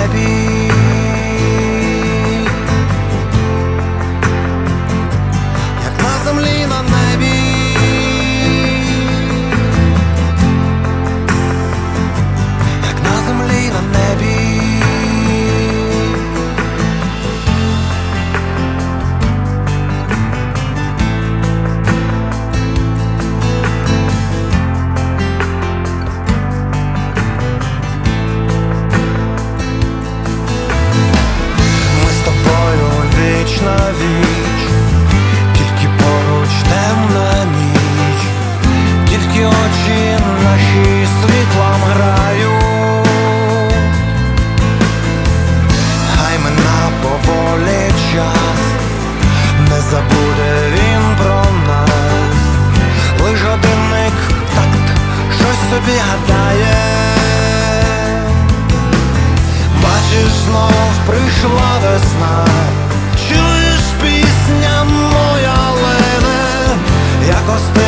небі. Як на землі, на небі. Як на землі, на небі. Віч на віч, тільки поруч темна ніч, тільки очі наші світлом грають. Хай мина поволі час, не забуде він про нас. Лиш годинник такт щось собі гадає. Бачиш, знов прийшла весна. Чуєш, пісня моя лине, як остиг